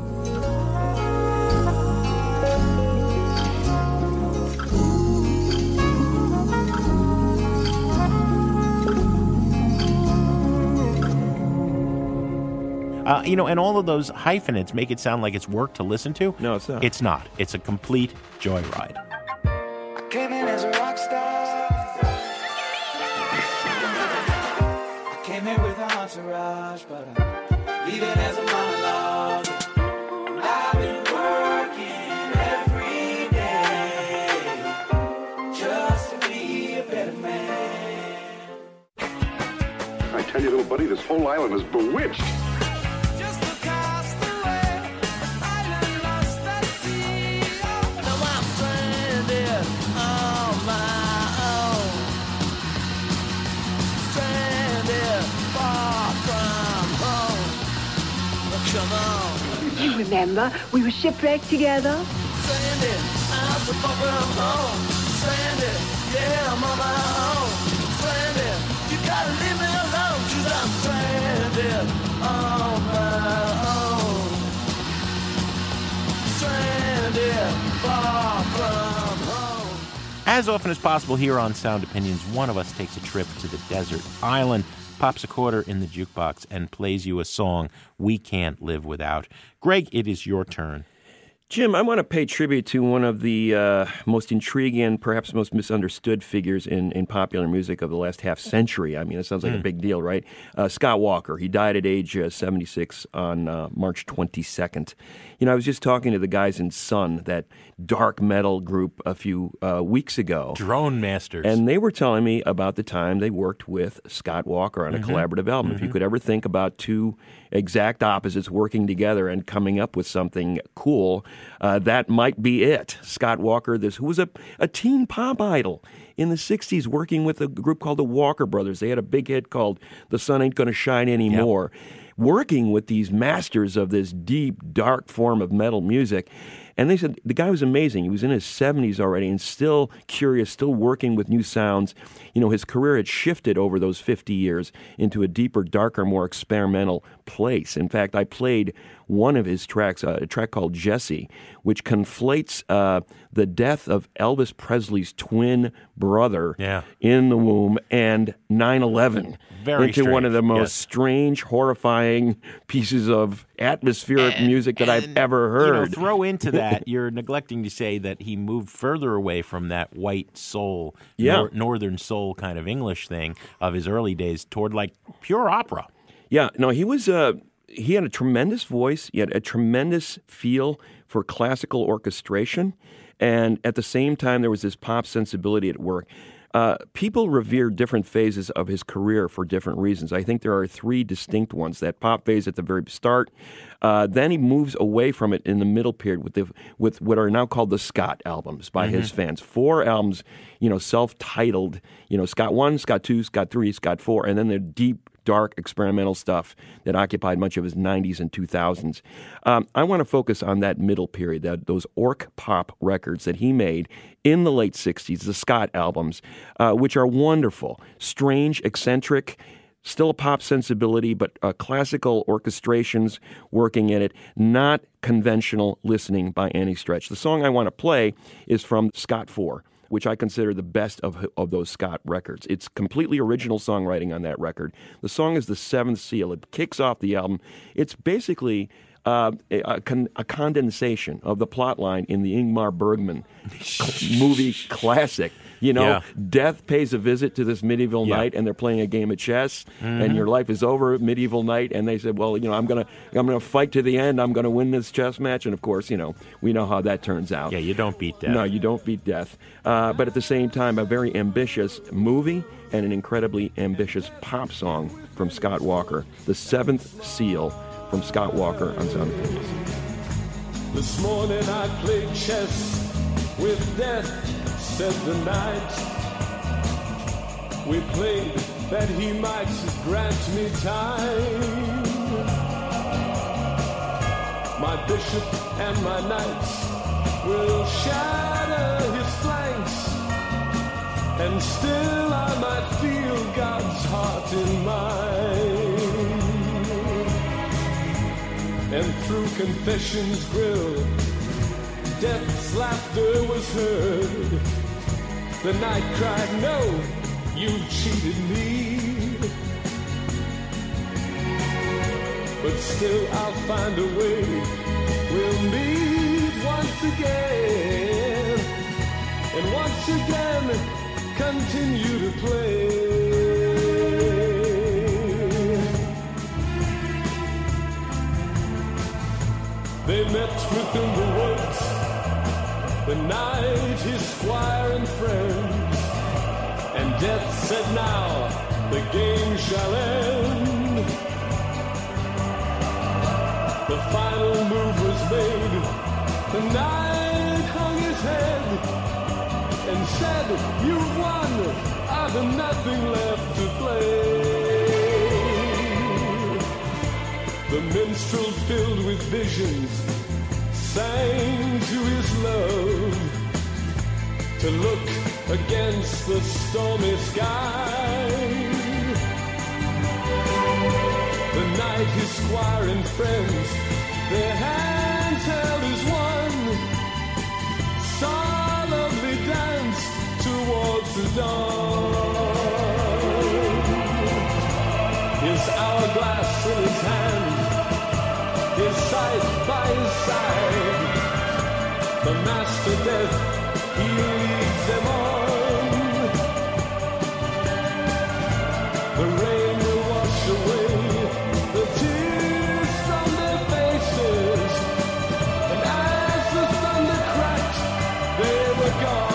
Uh, you know, and all of those hyphenates make it sound like it's work to listen to. No, it's not. It's not. It's a complete joyride. I came in as a rock star. Came here with an entourage, but I'm leaving as a monologue. I've been working every day just to be a better man. I tell you, little buddy, this whole island is bewitched. Just across the way, the island lost at sea. Now I'm stranded on my own. Stranded far from home. Come on. Do you remember? We were shipwrecked together. Stranded, I'm so far from home. Stranded, yeah, I'm on my own. Stranded, you gotta leave me alone, 'cause I'm stranded on my own. Stranded, far from home. As often as possible here on Sound Opinions, one of us takes a trip to the desert island, pops a quarter in the jukebox, and plays you a song we can't live without. Greg, it is your turn. Jim, I want to pay tribute to one of the uh, most intriguing, perhaps most misunderstood figures in, in popular music of the last half century. I mean, it sounds like mm. a big deal, right? Uh, Scott Walker. He died at age uh, seventy-six on uh, March twenty-second. You know, I was just talking to the guys in Sun, that dark metal group, a few uh, weeks ago. Drone Masters. And they were telling me about the time they worked with Scott Walker on a mm-hmm. collaborative album. Mm-hmm. If you could ever think about two exact opposites working together and coming up with something cool, uh, that might be it. Scott Walker, this who was a, a teen pop idol in the sixties, working with a group called the Walker Brothers. They had a big hit called The Sun Ain't Gonna Shine Anymore. Yep. Working with these masters of this deep, dark form of metal music. And they said the guy was amazing. He was in his seventies already and still curious, still working with new sounds. You know, his career had shifted over those fifty years into a deeper, darker, more experimental place. In fact, I played one of his tracks, uh, a track called Jesse, which conflates uh, the death of Elvis Presley's twin brother yeah. in the womb and nine eleven Very into strange. one of the most yes. strange, horrifying pieces of atmospheric and, music that I've ever heard. You know, throw into that, you're neglecting to say that he moved further away from that white soul, yeah. nor- northern soul kind of English thing of his early days toward like pure opera. Yeah, no, he was uh, he had a tremendous voice. He had a tremendous feel for classical orchestration, and at the same time, there was this pop sensibility at work. Uh, people revere different phases of his career for different reasons. I think there are three distinct ones. That pop phase at the very start. Uh, then he moves away from it in the middle period with the with what are now called the Scott albums by mm-hmm. his fans. Four albums, you know, self-titled. You know, Scott one, Scott two, Scott three, Scott four, and then the deep, dark experimental stuff that occupied much of his nineties and two thousands. Um, I want to focus on that middle period, that those orc pop records that he made in the late sixties, the Scott albums, uh, which are wonderful, strange, eccentric, still a pop sensibility, but uh, classical orchestrations working in it, not conventional listening by any stretch. The song I want to play is from Scott four, which I consider the best of of those Scott records. It's completely original songwriting on that record. The song is The Seventh Seal. It kicks off the album. It's basically uh, a, a, con- a condensation of the plot line in the Ingmar Bergman movie classic. You know, yeah. death pays a visit to this medieval yeah. knight, and they're playing a game of chess, mm-hmm. and your life is over, medieval knight, and they said, well, you know, I'm gonna, I'm gonna fight to the end. I'm gonna win this chess match, and of course, you know, we know how that turns out. Yeah, you don't beat death. No, you don't beat death. Uh, but at the same time, a very ambitious movie and an incredibly ambitious pop song from Scott Walker, The Seventh Seal from Scott Walker on Sound Opinions. This morning I played chess with death. Said the night we played that he might grant me time. My bishop and my knights will shatter his flanks, and still I might feel God's heart in mine. And through confession's grill, death's laughter was heard. The night cried, no, you've cheated me. But still I'll find a way. We'll meet once again, and once again continue to play. They met within the woods, the knight, his squire and friends, and death said, now the game shall end. The final move was made. The knight hung his head and said, you've won, I've nothing left to play. The minstrel, filled with visions, sang to his love to look against the stormy sky. The knight, his squire and friends, their hands held as one, solemnly danced towards the dawn. His hourglass in his hand, his scythe by his side, to death, he leads them on. The rain will wash away the tears from their faces, and as the thunder cracked, they were gone.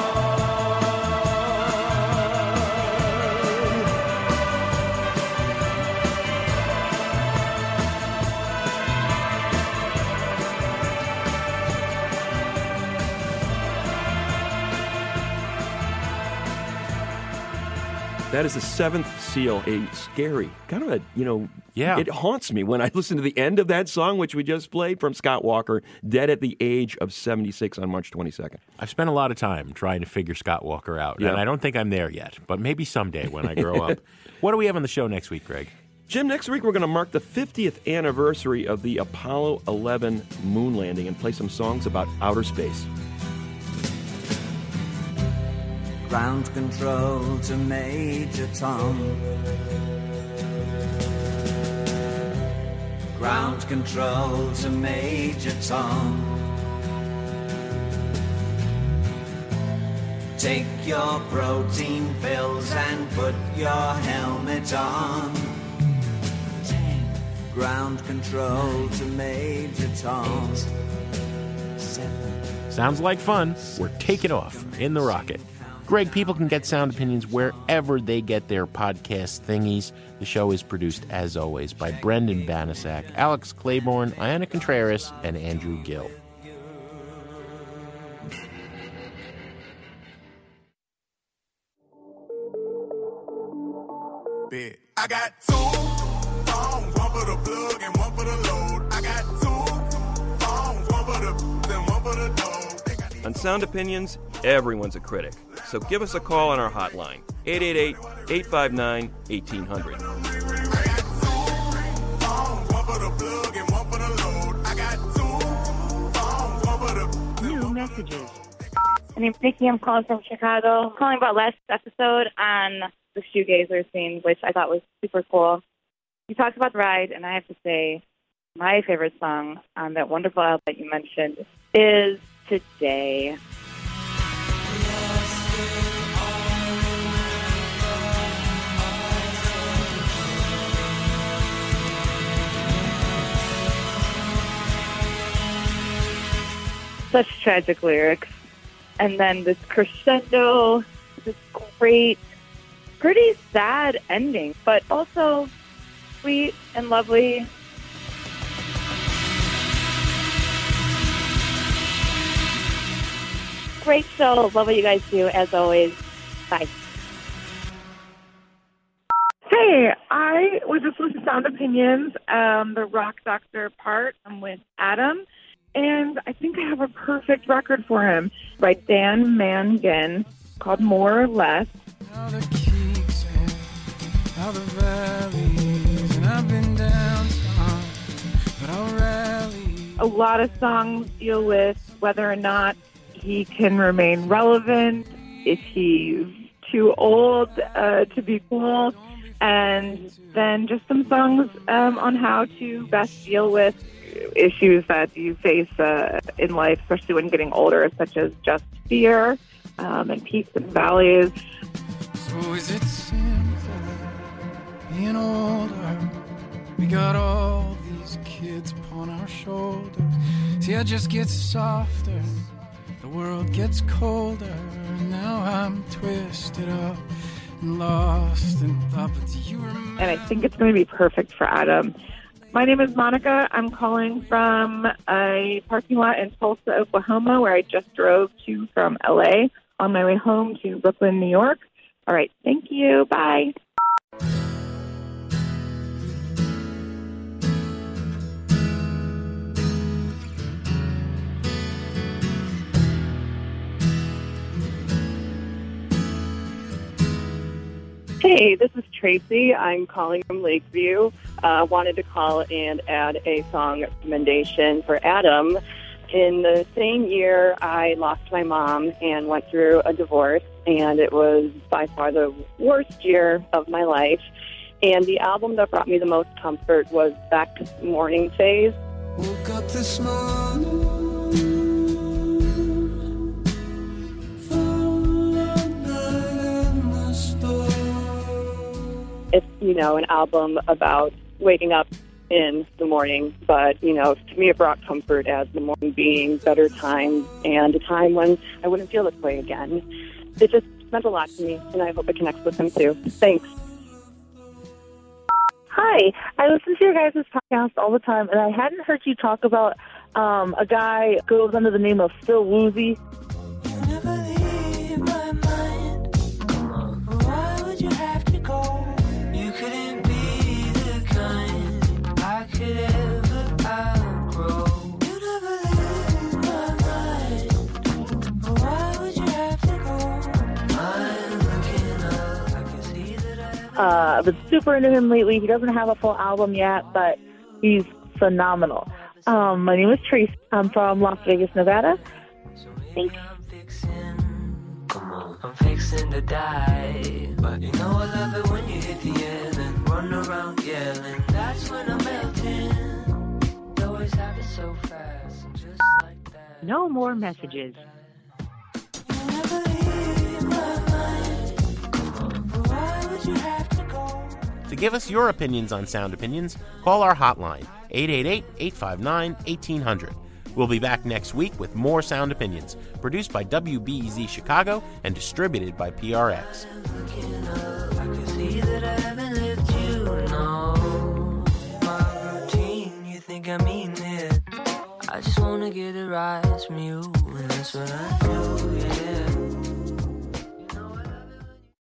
That is the Seventh Seal, a scary, kind of a, you know, yeah. It haunts me when I listen to the end of that song, which we just played from Scott Walker, dead at the age of seventy-six on March twenty-second. I've spent a lot of time trying to figure Scott Walker out, Yeah. and I don't think I'm there yet, but maybe someday when I grow up. What do we have on the show next week, Greg? Jim, next week we're going to mark the fiftieth anniversary of the Apollo eleven moon landing and play some songs about outer space. Ground control to Major Tom. Ground control to Major Tom. Take your protein pills and put your helmet on. Ten. Ground control to Major Tom. Eight, seven. Sounds like fun. We're taking off in the rocket. Greg, people can get Sound Opinions wherever they get their podcast thingies. The show is produced, as always, by Brendan Banasak, Alex Claiborne, Iana Contreras, and Andrew Gill. I got two phones, one for the plug and one for the load. I got two phones, one for the and one for the dough. On Sound Opinions, everyone's a critic. So give us a call on our hotline, eight eight eight, eight five nine, one eight hundred. New messages. My name's Nikki. I'm calling from Chicago. I'm calling about last episode on the shoegazer scene, which I thought was super cool. You talked about the ride, and I have to say, my favorite song on that wonderful album that you mentioned is Today. Such tragic lyrics. And then this crescendo, this great, pretty sad ending, but also sweet and lovely. Great show. Love what you guys do, as always. Bye. Hey, I was just listening to Sound Opinions, um, the Rock Doctor part. I'm with Adam, and I think I have a perfect record for him by Dan Mangan called More or Less. How the keys and how the valleys, and I've been down some, but I'll rally. A lot of songs deal with whether or not he can remain relevant, if he's too old uh, to be cool, and then just some songs um, on how to best deal with issues that you face uh, in life, especially when getting older, such as just fear um, and peaks and valleys. So is it simple being older? We got all these kids upon our shoulders. See, I just get softer. The world gets colder, and now I'm twisted up and lost in thought. But do you remember? And I think it's going to be perfect for Adam. My name is Monica. I'm calling from a parking lot in Tulsa, Oklahoma, where I just drove to from L A on my way home to Brooklyn, New York. All right. Thank you. Bye. Hey, this is Tracy. I'm calling from Lakeview. I uh, wanted to call and add a song recommendation for Adam. In the same year, I lost my mom and went through a divorce, and it was by far the worst year of my life. And the album that brought me the most comfort was Back to Morning Phase. Woke up this morning, it's, you know, an album about waking up in the morning. But, you know, to me it brought comfort as the morning being better times and a time when I wouldn't feel this way again. It just meant a lot to me, and I hope it connects with him too. Thanks. Hi, I listen to your guys' podcast all the time, and I hadn't heard you talk about um, a guy who goes under the name of Still Woozy. Why would you have to go? You couldn't be the kind I could ever outgrow. You never leave my mind. Why would you have to go? I'm looking up. I can see that I Uh, I've been super into him lately. He doesn't have a full album yet, but he's phenomenal. Um, my name is Tracy. I'm from Las Vegas, Nevada. Thanks. I'm fixing to die. But you know I love it when you hit the end and run around yelling. That's when I'm melting. It always happens so fast, and just like that. No more messages. Why would you have to go? To give us your opinions on Sound Opinions, call our hotline, eight eight eight, eight five nine, one eight zero zero. We'll be back next week with more Sound Opinions, produced by W B E Z Chicago and distributed by P R X. I can see that I haven't lived you, no. My routine, you think I mean it. I just wanna get a rise from you, and that's what I do, yeah.